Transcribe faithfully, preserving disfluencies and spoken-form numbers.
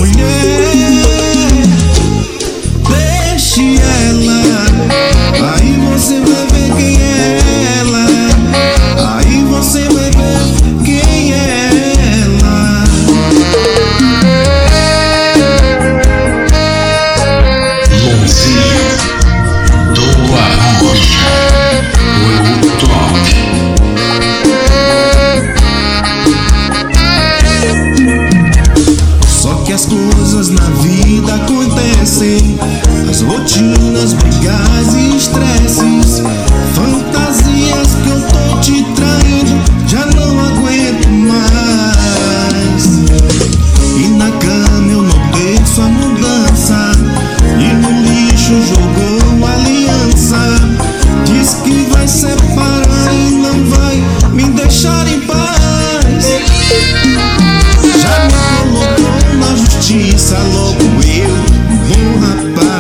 mulher, deixe ela. Aí você vai ver quem é ela. Aí você vai ver quem é ela. Lonzinho do Arrocha, o top. Só que as coisas na vida acontecem, as rotinas, brigas e estresses, fantasias que eu tô te traindo, já não aguento mais. E na cama eu notei sua mudança, e no lixo jogou aliança. Diz que vai separar e não vai me deixar em paz. Já me colocou na justiça, logo eu, bom rapaz.